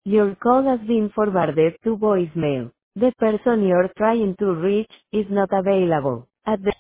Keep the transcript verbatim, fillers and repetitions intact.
Your call has been forwarded to voicemail. The person you're trying to reach is not available. At the